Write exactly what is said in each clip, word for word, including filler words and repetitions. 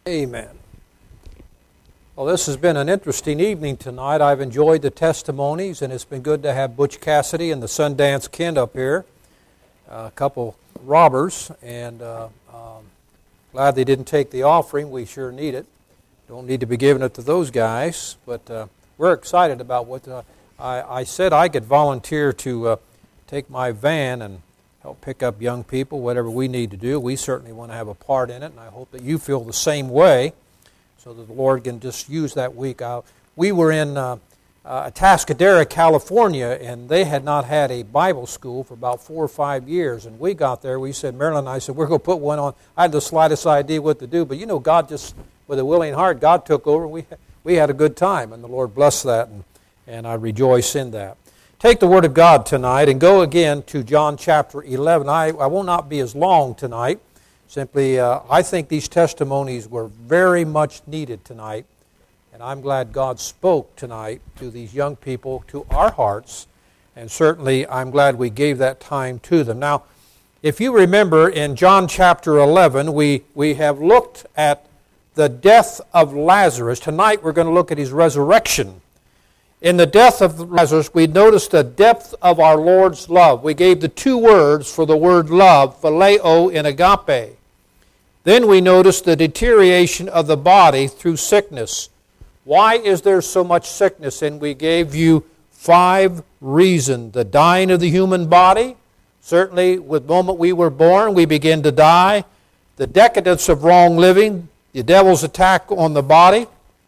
Amen. Well, this has been an interesting evening tonight. I've enjoyed the testimonies, and it's been good to have Butch Cassidy and the Sundance Kid up here, uh, a couple robbers, and uh, um, glad they didn't take the offering. We sure need it. Don't need to be giving it to those guys, but uh, we're excited about what uh, I, I said I could volunteer to uh, take my van and help pick up young people, whatever we need to do. We certainly want to have a part in it, and I hope that you feel the same way so that the Lord can just use that week out. We were in uh, uh, Atascadero, California, and they had not had a Bible school for about four or five years, and we got there. We said, Marilyn and I said, we're going to put one on. I had the slightest idea what to do, but you know, God just, with a willing heart, God took over. We, we had a good time, and the Lord blessed that, and, and I rejoice in that. Take the Word of God tonight and go again to John chapter eleven. I, I will not be as long tonight. Simply, uh, I think these testimonies were very much needed tonight. And I'm glad God spoke tonight to these young people, to our hearts. And certainly, I'm glad we gave that time to them. Now, if you remember in John chapter eleven, we, we have looked at the death of Lazarus. Tonight, we're going to look at his resurrection. In the death of Lazarus, we noticed the depth of our Lord's love. We gave the two words for the word love, phileo and agape. Then we noticed the deterioration of the body through sickness. Why is there so much sickness? And we gave you five reasons. The dying of the human body. Certainly, with the moment we were born, we begin to die. The decadence of wrong living. The devil's attack on the body.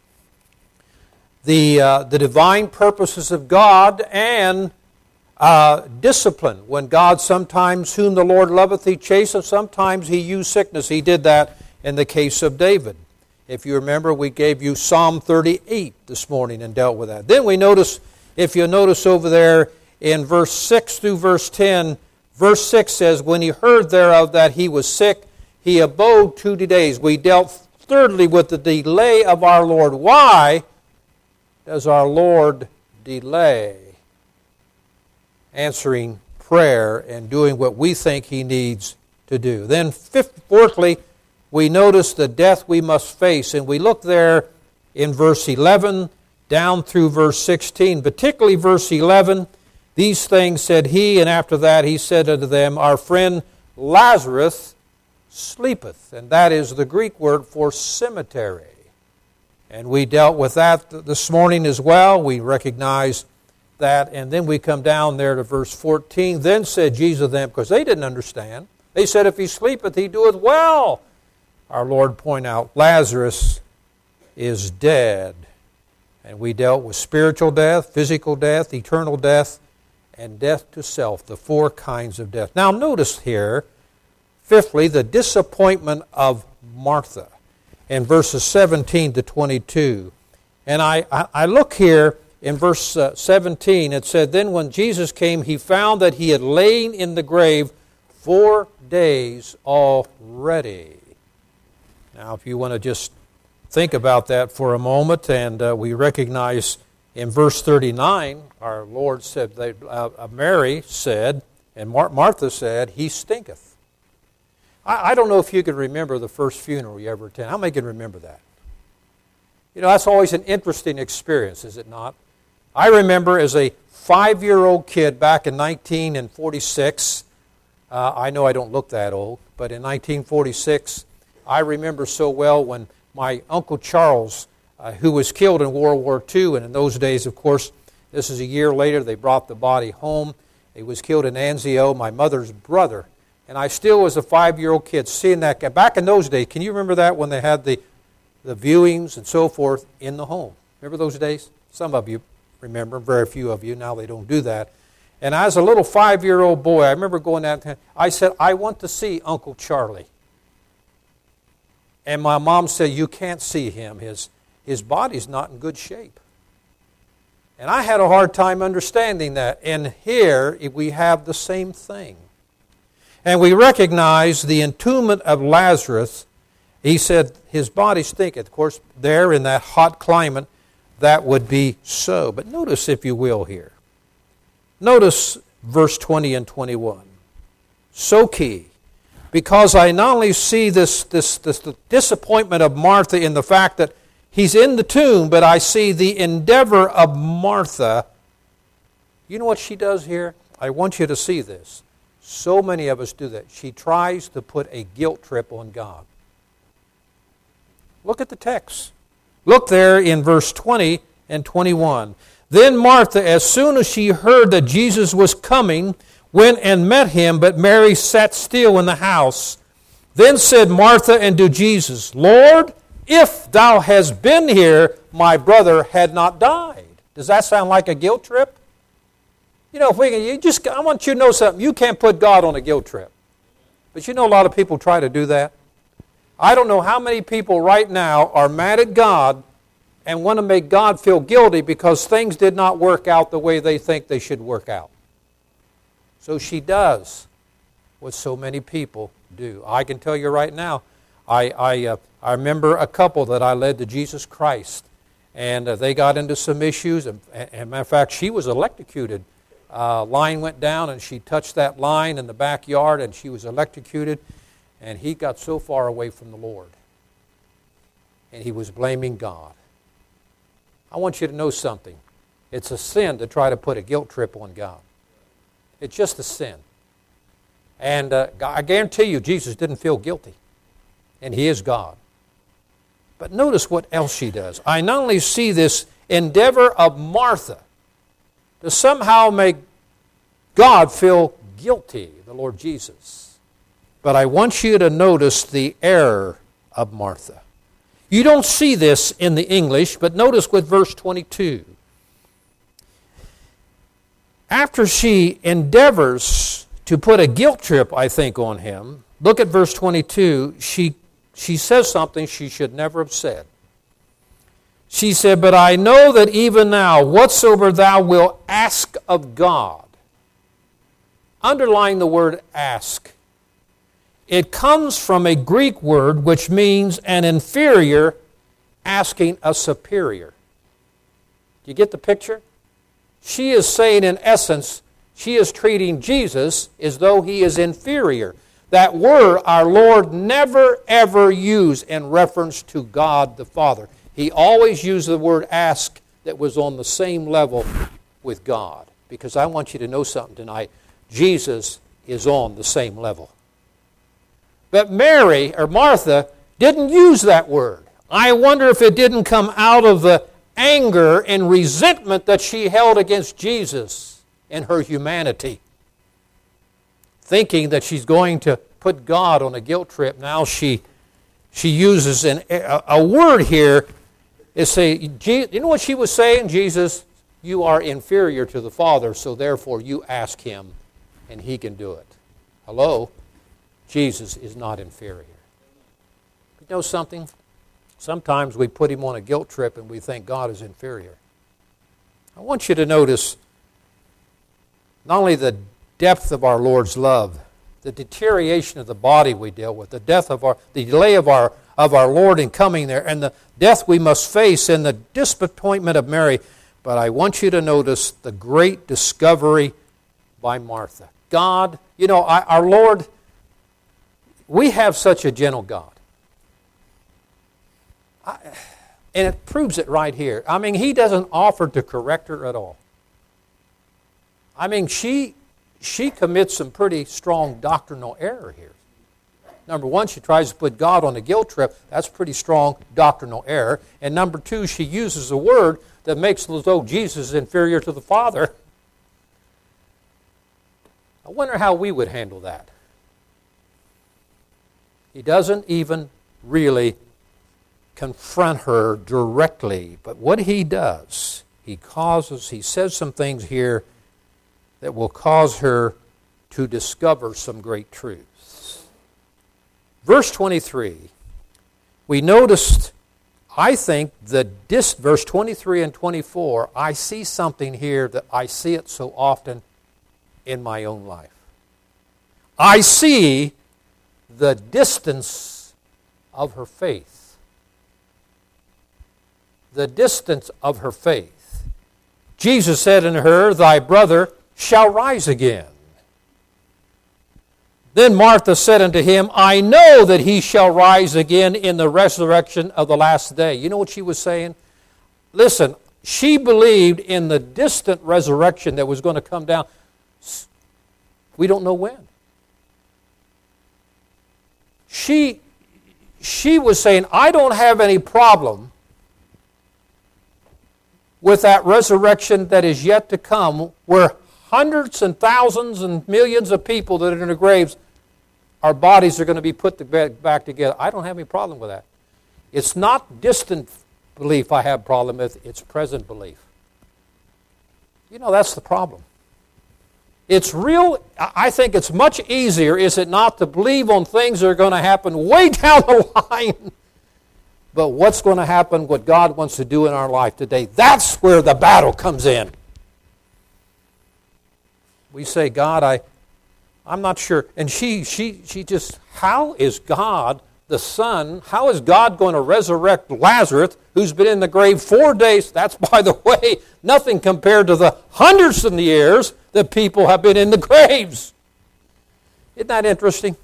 The, uh, the divine purposes of God, and uh, discipline. When God sometimes, whom the Lord loveth, He chasteth, sometimes He used sickness. He did that in the case of David. If you remember, we gave you Psalm thirty-eight this morning and dealt with that. Then we notice, if you notice over there in verse six through verse ten, verse six says, when he heard thereof that he was sick, he abode two days. We dealt thirdly with the delay of our Lord. Why does our Lord delay answering prayer and doing what we think He needs to do? Then, fifth, fourthly, we notice the death we must face, and we look there in verse eleven down through verse sixteen, particularly verse eleven. These things said He, and after that He said unto them, our friend Lazarus sleepeth, and that is the Greek word for cemetery. And we dealt with that this morning as well. We recognize that. And then we come down there to verse fourteen. Then said Jesus to them, because they didn't understand. They said, if he sleepeth, he doeth well. Our Lord point out, Lazarus is dead. And we dealt with spiritual death, physical death, eternal death, and death to self, the four kinds of death. Now notice here, fifthly, the disappointment of Martha. In verses seventeen to twenty-two. And I, I, I look here in verse uh, seventeen, it said, then when Jesus came, he found that he had lain in the grave four days already. Now, if you want to just think about that for a moment, and uh, we recognize in verse thirty-nine, our Lord said, they, uh, Mary said, and Mar- Martha said, he stinketh. I don't know if you can remember the first funeral you ever attended. How many can remember that? You know, that's always an interesting experience, is it not? I remember as a five-year-old kid back in nineteen forty-six, uh, I know I don't look that old, but in nineteen forty-six, I remember so well when my Uncle Charles, uh, who was killed in World War Two, and in those days, of course, this is a year later, they brought the body home. He was killed in Anzio, my mother's brother. And I still was a five-year-old kid seeing that guy. Back in those days, can you remember that when they had the, the viewings and so forth in the home? Remember those days? Some of you remember, very few of you. Now they don't do that. And as a little five-year-old boy, I remember going out there. I said, I want to see Uncle Charlie. And my mom said, you can't see him. His, his body's not in good shape. And I had a hard time understanding that. And here we have the same thing. And we recognize the entombment of Lazarus. He said his body stinketh. Of course, there in that hot climate, that would be so. But notice, if you will, here. Notice verse twenty and twenty-one. So key. because I not only see this, this, this the disappointment of Martha in the fact that he's in the tomb, but I see the endeavor of Martha. You know what she does here? I want you to see this. So many of us do that. She tries to put a guilt trip on God. Look at the text. Look there in verse twenty and twenty-one. Then Martha, as soon as she heard that Jesus was coming, went and met him, but Mary sat still in the house. Then said Martha unto Jesus, Lord, if thou hadst been here, my brother had not died. Does that sound like a guilt trip? You know, if we can, you just, I want you to know something. You can't put God on a guilt trip. But you know a lot of people try to do that. I don't know how many people right now are mad at God and want to make God feel guilty because things did not work out the way they think they should work out. So she does what so many people do. I can tell you right now, I I, uh, I remember a couple that I led to Jesus Christ, and uh, they got into some issues. And, and matter of fact, she was electrocuted. Uh, line went down, and she touched that line in the backyard, and she was electrocuted. And he got so far away from the Lord, and he was blaming God. I want you to know something. It's a sin to try to put a guilt trip on God. It's just a sin. And uh, I guarantee you, Jesus didn't feel guilty. And he is God. But notice what else she does. I not only see this endeavor of Martha to somehow make God feel guilty, the Lord Jesus, but I want you to notice the error of Martha. You don't see this in the English, but notice with verse twenty-two. After she endeavors to put a guilt trip, I think, on him, look at verse twenty-two. She, she says something she should never have said. She said, but I know that even now, whatsoever thou wilt ask of God. Underline the word ask. It comes from a Greek word which means an inferior asking a superior. Do you get the picture? She is saying, in essence, she is treating Jesus as though he is inferior. That word our Lord never, ever used in reference to God the Father. He always used the word ask that was on the same level with God. Because I want you to know something tonight. Jesus is on the same level. But Mary, or Martha, didn't use that word. I wonder if it didn't come out of the anger and resentment that she held against Jesus in her humanity. Thinking that she's going to put God on a guilt trip, now she she uses an, a, a word here. Is say, you know what she was saying? Jesus, you are inferior to the Father, so therefore you ask him and he can do it. Hello? Jesus is not inferior. You know something? Sometimes we put him on a guilt trip and we think God is inferior. I want you to notice not only the depth of our Lord's love, the deterioration of the body we deal with, the death of our, the delay of our of our Lord in coming there, and the death we must face, and the disappointment of Mary. But I want you to notice the great discovery by Martha. God, you know, I, our Lord, we have such a gentle God. I, and it proves it right here. I mean, he doesn't offer to correct her at all. I mean, she she commits some pretty strong doctrinal error here. Number one, she tries to put God on a guilt trip. That's pretty strong doctrinal error. And number two, she uses a word that makes it as though Jesus is inferior to the Father. I wonder how we would handle that. He doesn't even really confront her directly. But what he does, he causes, he says some things here that will cause her to discover some great truths. Verse twenty-three, we noticed, I think, the dis, verse twenty-three and twenty-four, I see something here that I see it so often in my own life. I see the distance of her faith. The distance of her faith. Jesus said unto her, thy brother shall rise again. Then Martha said unto him, I know that he shall rise again in the resurrection of the last day. You know what she was saying? Listen, she believed in the distant resurrection that was going to come down. We don't know when. She, she was saying, I don't have any problem with that resurrection that is yet to come, where hundreds and thousands and millions of people that are in the graves, our bodies are going to be put back together. I don't have any problem with that. It's not distant belief I have a problem with, it's present belief. You know, that's the problem. It's real, I think it's much easier, is it not, to believe on things that are going to happen way down the line. But what's going to happen, what God wants to do in our life today, that's where the battle comes in. We say, God, I, I'm not sure. And she, she, she just, how is God, the Son, how is God going to resurrect Lazarus, who's been in the grave four days? That's, by the way, nothing compared to the hundreds of years that people have been in the graves. Isn't that interesting?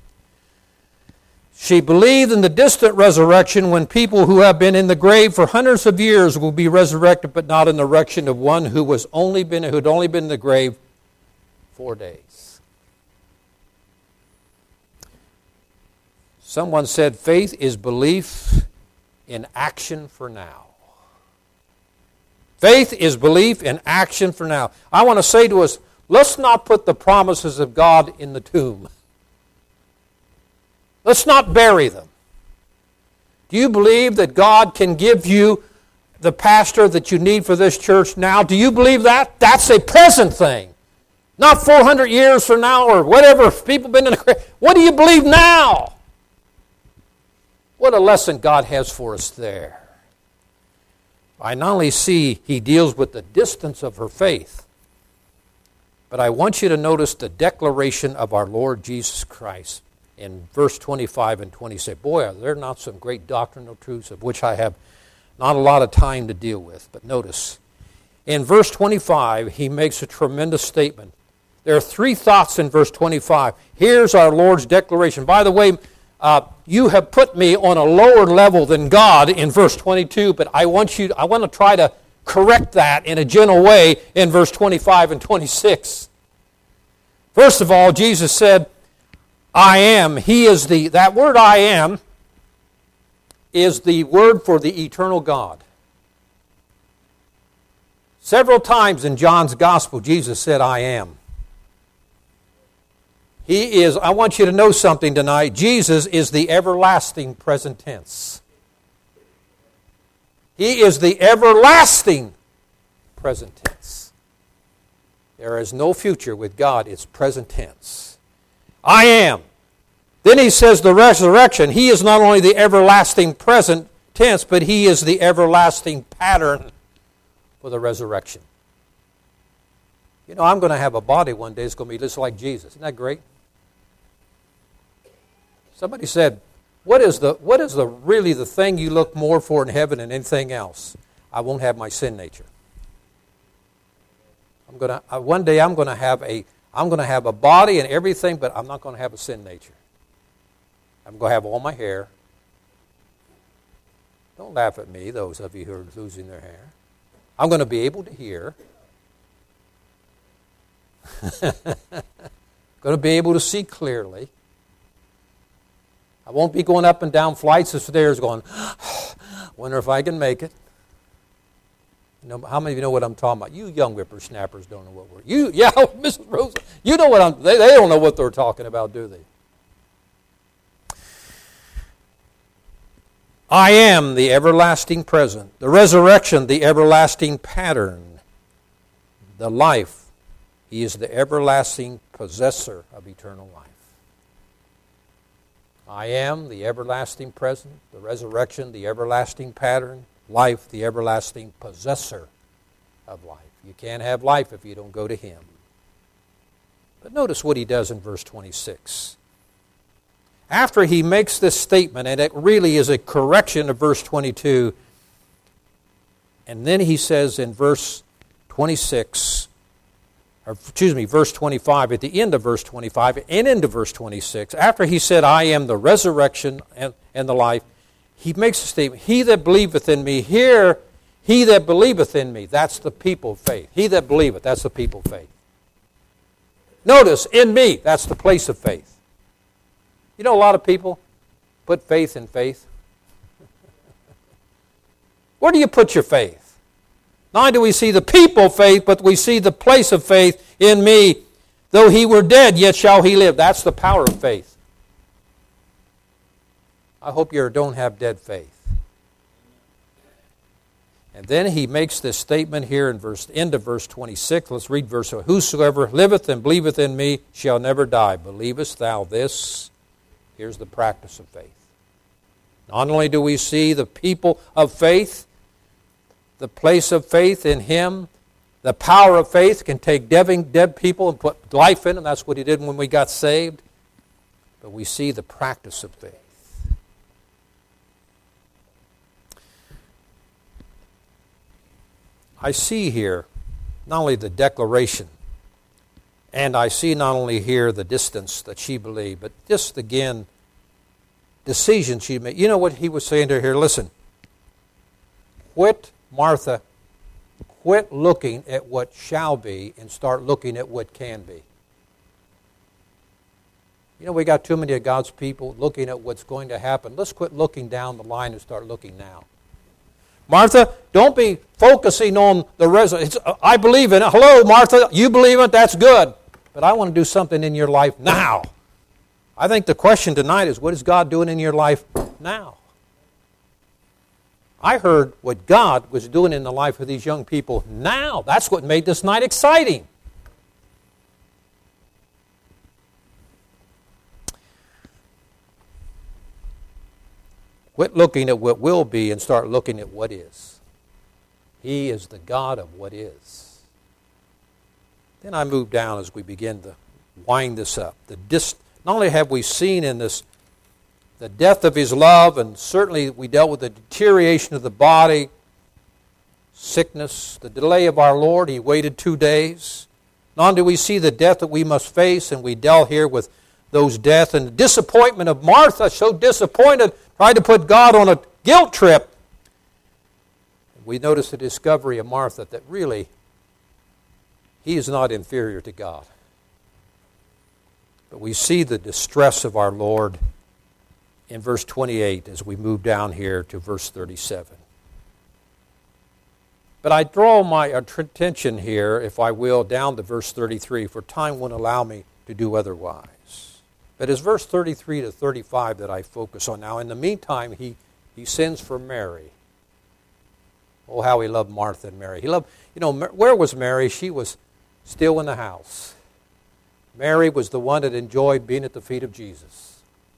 She believed in the distant resurrection, when people who have been in the grave for hundreds of years will be resurrected, but not in the resurrection of one who was only been who had only been in the grave four days. Someone said faith is belief in action for now. Faith is belief in action for now. I want to say to us, let's not put the promises of God in the tomb. Let's not bury them. Do you believe that God can give you the pastor that you need for this church now? Do you believe that? That's a present thing. Not four hundred years from now or whatever. People have been in the grave. What do you believe now? What a lesson God has for us there. I not only see he deals with the distance of her faith, but I want you to notice the declaration of our Lord Jesus Christ in verse twenty-five and twenty-six. Boy, are there not some great doctrinal truths of which I have not a lot of time to deal with. But notice, in verse twenty-five, he makes a tremendous statement. There are three thoughts in verse twenty-five. Here's our Lord's declaration. By the way, uh, you have put me on a lower level than God in verse twenty-two, but I want you. I want to try to correct that in a gentle way in verse twenty-five and twenty-six. First of all, Jesus said, I am. He is the, that word I am is the word for the eternal God. Several times in John's Gospel, Jesus said, I am. He is, I want you to know something tonight. Jesus is the everlasting present tense. He is the everlasting present tense. There is no future with God. It's present tense. I am. Then he says the resurrection. He is not only the everlasting present tense, but he is the everlasting pattern for the resurrection. You know, I'm going to have a body one day that's going to be just like Jesus. Isn't that great? Somebody said, what is the what is the really the thing you look more for in heaven than anything else? I won't have my sin nature. I'm going to uh, one day I'm going to have a I'm going to have a body and everything, but I'm not going to have a sin nature. I'm going to have all my hair. Don't laugh at me, those of you who are losing their hair. I'm going to be able to hear. Going to be able to see clearly. I won't be going up and down flights of stairs going, wonder if I can make it. You know, how many of you know what I'm talking about? You young whippersnappers don't know what we're... You, yeah, Missus Rosa, you know what I'm... They, they don't know what they're talking about, do they? I am the everlasting present, the resurrection, the everlasting pattern, the life. He is the everlasting possessor of eternal life. I am the everlasting present, the resurrection, the everlasting pattern, life, the everlasting possessor of life. You can't have life if you don't go to him. But notice what he does in verse twenty-six. After he makes this statement, and it really is a correction of verse twenty-two, and then he says in verse twenty-six, or excuse me, verse twenty-five, at the end of verse twenty-five and into verse twenty-six, after he said, I am the resurrection and, and the life, he makes a statement, he that believeth in me, here, he that believeth in me, that's the people of faith. He that believeth, that's the people of faith. Notice, in me, that's the place of faith. You know, a lot of people put faith in faith. Where do you put your faith? Not only do we see the people of faith, but we see the place of faith in me. Though he were dead, yet shall he live. That's the power of faith. I hope you don't have dead faith. And then he makes this statement here in verse end of verse twenty-six. Let's read verse one. Whosoever liveth and believeth in me shall never die. Believest thou this? Here's the practice of faith. Not only do we see the people of faith, the place of faith in him, the power of faith can take dead, dead people and put life in them. That's what he did when we got saved. But we see the practice of faith. I see here not only the declaration, and I see not only here the distance that she believed, but just again, decision she made. You know what he was saying to her here? Listen, quit, Martha, quit looking at what shall be and start looking at what can be. You know, we got too many of God's people looking at what's going to happen. Let's quit looking down the line and start looking now. Martha, don't be focusing on the result. I believe in it. Hello, Martha, you believe it? That's good. But I want to do something in your life now. I think the question tonight is, what is God doing in your life now? I heard what God was doing in the life of these young people now. That's what made this night exciting. Quit looking at what will be and start looking at what is. He is the God of what is. Then I move down as we begin to wind this up. The dis- not only have we seen in this the death of his love, and certainly we dealt with the deterioration of the body, sickness, the delay of our Lord. He waited two days. Not only do we see the death that we must face, and we dealt here with those deaths, and the disappointment of Martha, so disappointed, tried to put God on a guilt trip. We notice the discovery of Martha that really he is not inferior to God. But we see the distress of our Lord in verse twenty-eight as we move down here to verse thirty-seven. But I draw my attention here, if I will, down to verse thirty-three, for time won't allow me to do otherwise. But it's verse thirty-three to thirty-five that I focus on now. In the meantime, he, he sends for Mary. Oh, how he loved Martha and Mary. He loved, you know, where was Mary? She was still in the house. Mary was the one that enjoyed being at the feet of Jesus.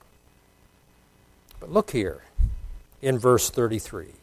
But look here in verse thirty-three.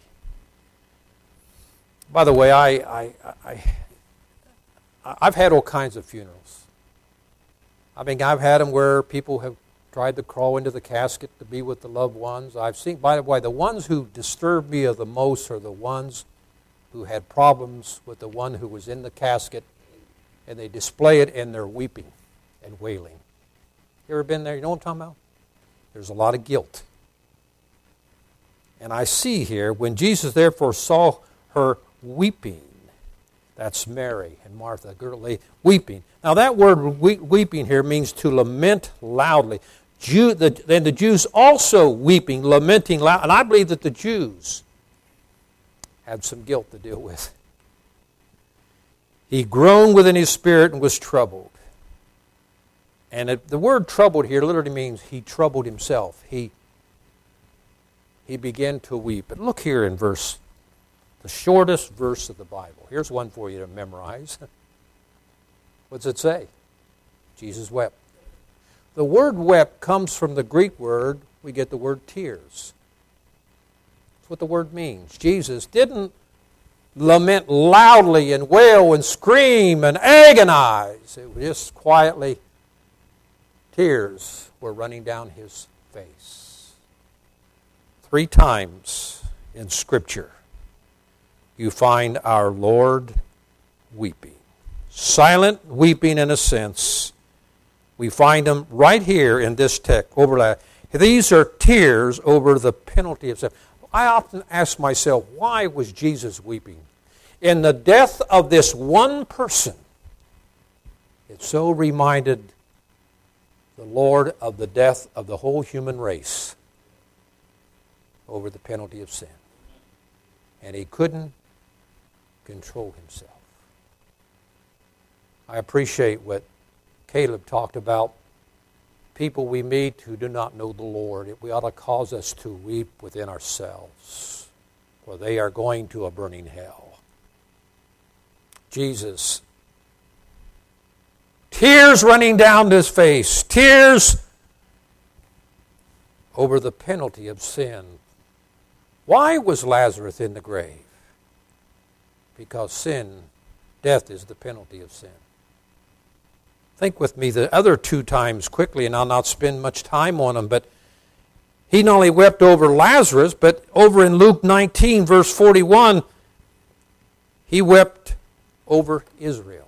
By the way, I, I, I, I've had all kinds of funerals. I mean, I've had them where people have tried to crawl into the casket to be with the loved ones. I've seen, by the way, the ones who disturb me the most are the ones who had problems with the one who was in the casket, and they display it and they're weeping and wailing. You ever been there? You know what I'm talking about? There's a lot of guilt. And I see here, when Jesus therefore saw her weeping, that's Mary and Martha, girl, weeping. Now that word weeping here means to lament loudly. Jew, the, and the Jews also weeping, lamenting loud. And I believe that the Jews had some guilt to deal with. He groaned within his spirit and was troubled. And it, the word troubled here literally means he troubled himself. He, he began to weep. But look here in verse, the shortest verse of the Bible. Here's one for you to memorize. What's it say? Jesus wept. The word wept comes from the Greek word, we get the word tears. That's what the word means. Jesus didn't lament loudly and wail and scream and agonize. It was just quietly, tears were running down his face. Three times in Scripture you find our Lord weeping. silent weeping in a sense. We find them right here in this text. Over These are tears over the penalty of sin. I often ask myself, why was Jesus weeping? In the death of this one person, it so reminded the Lord of the death of the whole human race over the penalty of sin. And he couldn't control himself. I appreciate what Caleb talked about. People we meet who do not know the Lord, it ought to cause us to weep within ourselves, for they are going to a burning hell. Jesus, tears running down his face, tears over the penalty of sin. Why was Lazarus in the grave? Because sin, death is the penalty of sin. Think with me the other two times quickly, and I'll not spend much time on them, but he not only wept over Lazarus, but over in Luke nineteen, verse forty-one, he wept over Israel,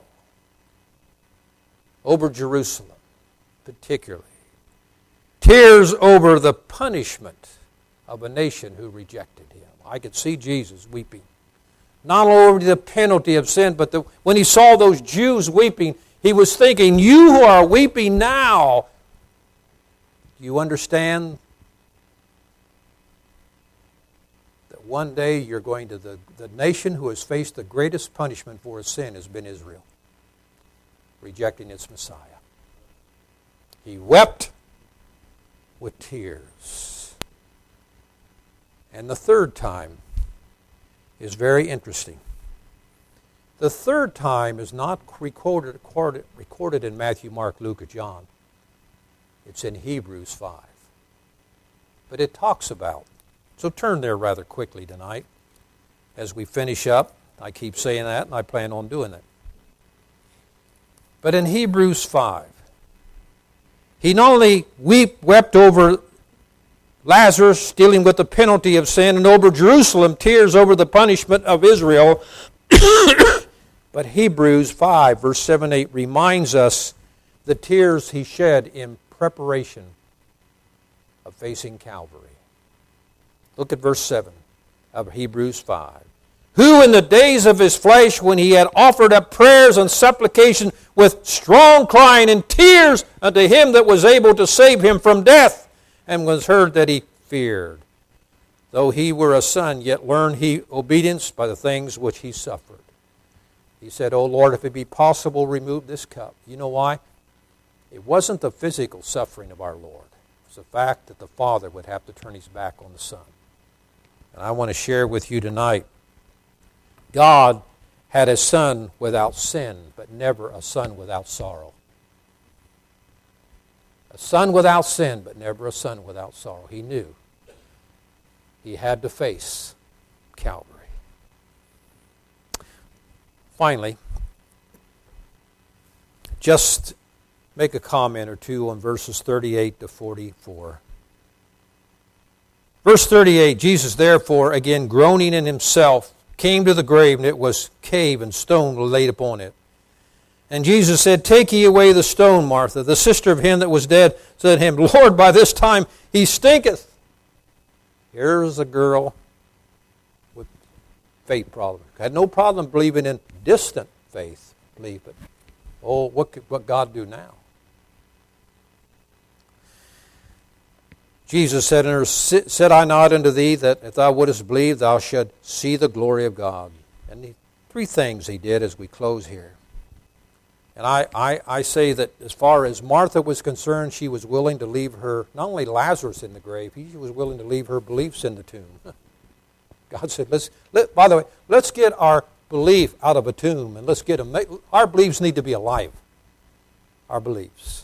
over Jerusalem particularly. Tears over the punishment of a nation who rejected him. I could see Jesus weeping. Not only over the penalty of sin, but the, when he saw those Jews weeping, he was thinking, you who are weeping now, do you understand that one day you're going to, the, the nation who has faced the greatest punishment for its sin has been Israel, rejecting its Messiah. He wept with tears. And the third time is very interesting. The third time is not recorded, recorded, recorded in Matthew, Mark, Luke, or John. It's in Hebrews five. But it talks about, so turn there rather quickly tonight as we finish up. I keep saying that, and I plan on doing it. But in Hebrews five, he not only weep, wept over Lazarus dealing with the penalty of sin, and over Jerusalem, tears over the punishment of Israel, but Hebrews five, verse seven, eight reminds us the tears he shed in preparation of facing Calvary. Look at verse seven of Hebrews five. Who in the days of his flesh, when he had offered up prayers and supplication with strong crying and tears unto him that was able to save him from death, and was heard that he feared. Though he were a son, yet learned he obedience by the things which he suffered. He said, O Lord, if it be possible, remove this cup. You know why? It wasn't the physical suffering of our Lord. It was the fact that the Father would have to turn his back on the Son. And I want to share with you tonight, God had a son without sin, but never a son without sorrow. A son without sin, but never a son without sorrow. He knew he had to face Calvary. Finally, just make a comment or two on verses thirty-eight to forty-four. Verse thirty-eight, Jesus therefore, again groaning in himself, came to the grave, and it was cave, and stone was laid upon it. And Jesus said, Take ye away the stone, Martha. The sister of him that was dead said to him, Lord, by this time he stinketh. Here's a girl with faith problems. Had no problem believing in distant faith. Believe it. Oh, what could what God do now? Jesus said unto her, Said I not unto thee that if thou wouldest believe, thou shouldst see the glory of God? And the three things he did as we close here. And I, I, I say that as far as Martha was concerned, she was willing to leave her, not only Lazarus in the grave, she was willing to leave her beliefs in the tomb. God said, let's, let, by the way, let's get our belief out of a tomb, and let's get them. Our beliefs need to be alive. Our beliefs.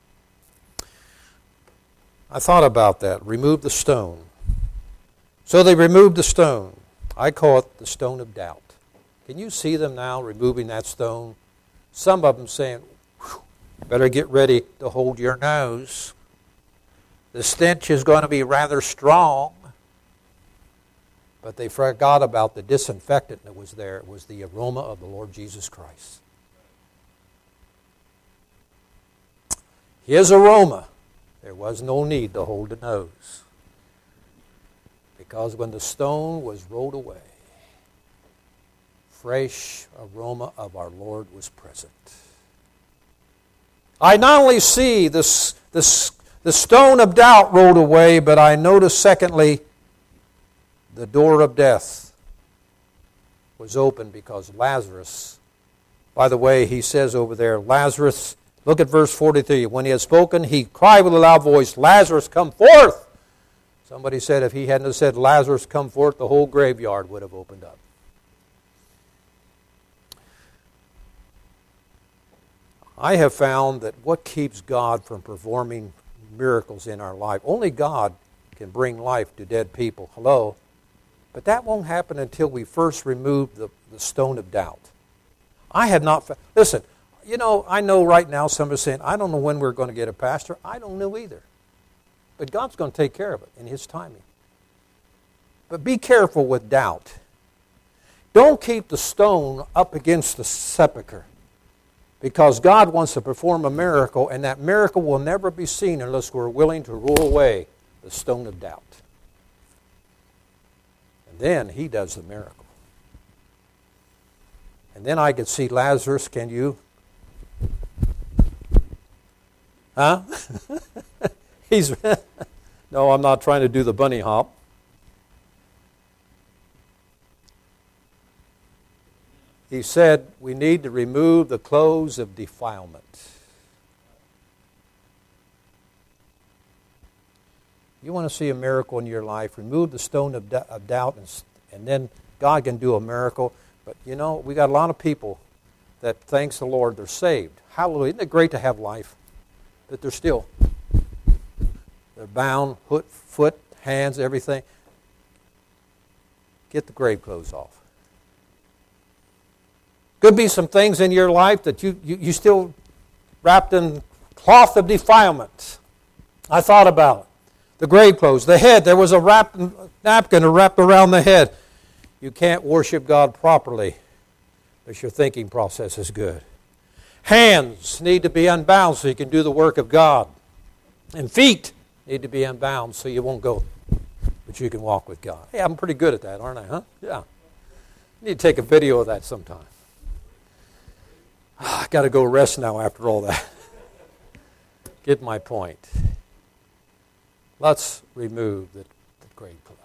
I thought about that. Remove the stone. So they removed the stone. I call it the stone of doubt. Can you see them now removing that stone? Some of them saying, better get ready to hold your nose. The stench is going to be rather strong. But they forgot about the disinfectant that was there. It was the aroma of the Lord Jesus Christ. his aroma, there was no need to hold the nose. Because when the stone was rolled away, fresh aroma of our Lord was present. I not only see this, this, the stone of doubt rolled away, but I notice, secondly, the door of death was open because Lazarus, by the way, he says over there, Lazarus, look at verse forty-three. When he had spoken, he cried with a loud voice, Lazarus, come forth! Somebody said if he hadn't have said, Lazarus, come forth, the whole graveyard would have opened up. I have found that what keeps God from performing miracles in our life, only God can bring life to dead people. Hello? But that won't happen until we first remove the, the stone of doubt. I had not, fa- listen, you know, I know right now somebody's saying, I don't know when we're going to get a pastor. I don't know either. But God's going to take care of it in His timing. But be careful with doubt. Don't keep the stone up against the sepulcher. Because God wants to perform a miracle, and that miracle will never be seen unless we're willing to roll away the stone of doubt. And then He does the miracle. And then I could see Lazarus, can you? Huh? He's no, I'm not trying to do the bunny hop. He said we need to remove the clothes of defilement. You want to see a miracle in your life, remove the stone of, d- of doubt, and, and then God can do a miracle. But you know, we got a lot of people that, thanks the Lord, they're saved. Hallelujah. Isn't it great to have life? But they're still, they're bound, foot, foot, hands, everything. Get the grave clothes off. Could be some things in your life that you, you, you still wrapped in cloth of defilement. I thought about it. The grave clothes, the head, there was a wrapped napkin wrapped around the head. You can't worship God properly unless your thinking process is good. Hands need to be unbound so you can do the work of God. And feet need to be unbound so you won't go, but you can walk with God. Hey, I'm pretty good at that, aren't I, huh? Yeah. I need to take a video of that sometime. I got to go rest now after all that. Get my point. Let's remove the, the grave clothes.